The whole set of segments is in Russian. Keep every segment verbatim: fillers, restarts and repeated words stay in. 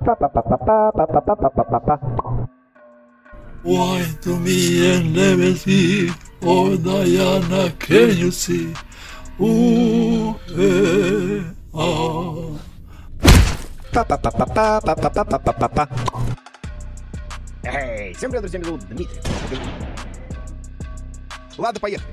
Why to me and never see? Oh Diana, can you see? Ooh, eh, ah. Эй, всем привет, друзья, меня зовут Дмитрий. Ладно, поехали.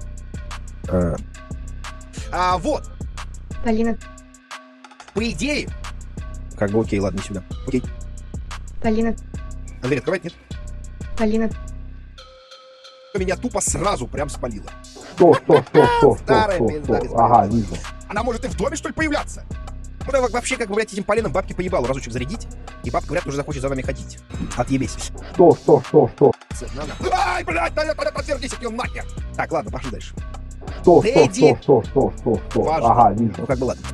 А, вот. Полина, По идее... Как бы окей, ладно, не сюда. Окей. Полина, Дверь открывать, нет? Полина, Меня тупо сразу прям спалило. Что, что, что, что, Старая что, пизда что, без что? Ага, палена. вижу. Она может и в доме, что ли, появляться? Ну да, вообще, как бы, блядь, этим поленом бабки поебало разочек зарядить, и бабка, вряд ли уже захочет за вами ходить. Отъебись. Что, что, что, что? Ай, блядь, да, да, да, отвергнись от неё нахер. Так, ладно, пошли дальше. Что, Да что, иди. что, что, что, что, что? Важно. Ага, Ну, вижу. как бы, ладно.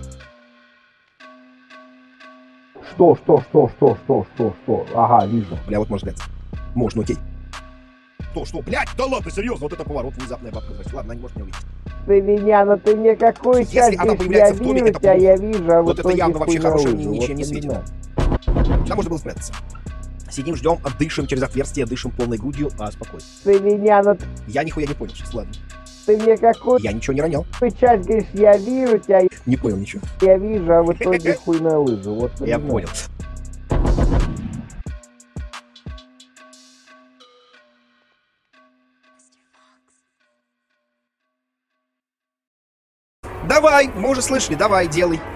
Что, что, что, что, что, что, что? Ага, вижу. Бля, вот можно взгляд. Можно, окей. Что, что, блядь, да ладно, серьезно, вот это поворот, внезапная бабка, значит. Ладно, она не может меня увидеть. Ты меня, ну ты мне какую Если часть она говоришь, появляется я в доме, вижу это тебя, плохо. я вижу, а в Вот это итоге явно вообще хуйня хорошее лыжи, ничем вот не светит. понимаю. Сюда можно было спрятаться. Сидим, ждем, дышим через отверстие, дышим полной грудью, а спокойно. Ты меня, ну Я нихуя не понял сейчас, ладно. ты мне какую Я ничего не ронял. часть говоришь, я вижу тебя, Не понял ничего. я вижу, а в итоге хуй на лыжи, вот Я понимаю. понял. Давай, мы уже слышали, давай, делай.